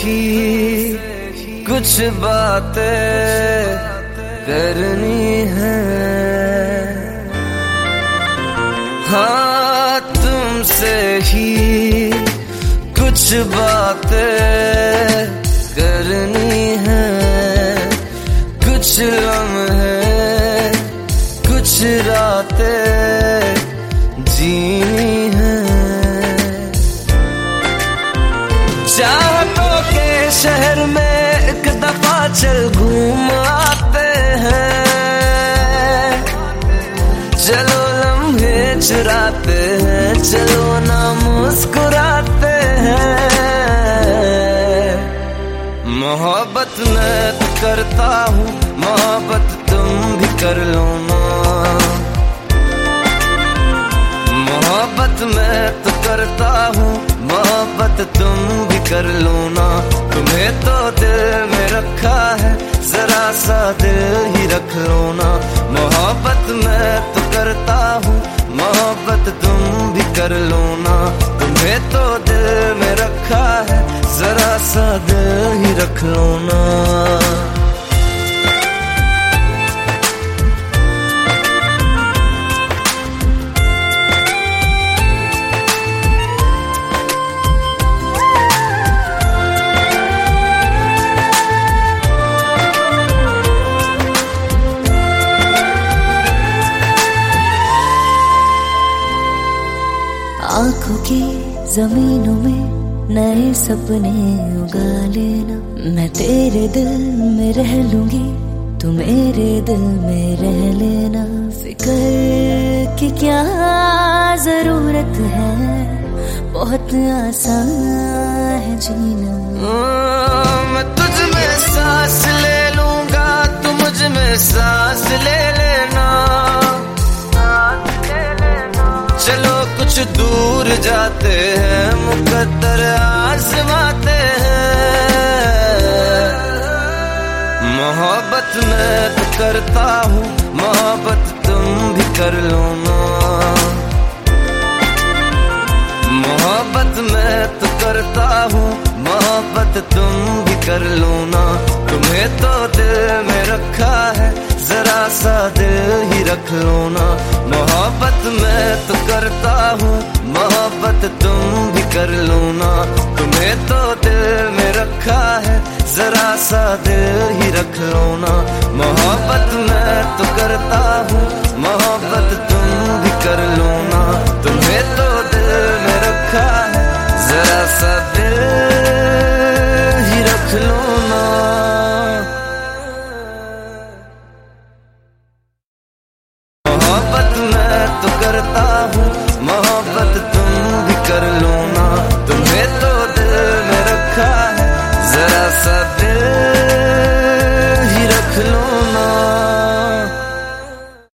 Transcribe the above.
ही कुछ बातें करनी है। हाँ, तुमसे ही कुछ बातें करनी है। कुछ लम्हे, कुछ रातें जीनी है। चाहतों के शहर में एक दफा चल घूम आते हैं। चलो लम्हे चुराते हैं, चलो ना मुस्कुराते हैं। मोहब्बत मैं तो करता हूँ, मोहब्बत तुम भी कर लो ना। मोहब्बत मैं तो करता हूँ, मोहब्बत तुम भी कर लो ना। तुम्हें तो दिल में रखा है, जरा सा दिल ही रख लो ना। मोहब्बत मैं तो करता हूँ, मोहब्बत तुम भी कर लो ना। तुम्हें तो दिल में रखा है, जरा सा दिल ही रख लो ना। आँखों की जमीनों में नए सपने उगा लेना। मैं तेरे दिल में रह लूंगी, तू मेरे दिल में रह लेना। फिक्र की क्या जरूरत है, बहुत आसान है जीना। मैं तुझ में सांस ले लूंगा, तू मुझ में सांस ले लेना। चलो कुछ दूर जाते हैं, मुकद्दर आजमाते हैं। मोहब्बत मैं तो करता हूँ, मोहब्बत तुम भी कर लो ना। मोहब्बत मैं तो करता हूँ, मोहब्बत तुम भी कर लो ना। तुम्हें तो दिल में रखा है, जरा सा दिल ही रख लो ना। मोहब्बत मैं तो करता हूँ, मोहब्बत तुम भी कर लो ना। तुम्हें तो दिल में रखा है, जरा सा दिल ही रख लो ना। मोहब्बत मैं तो करता हूँ, मोहब्बत तुम भी कर लो ना। तुम्हें तो दिल में रखा है, जरा सा दिल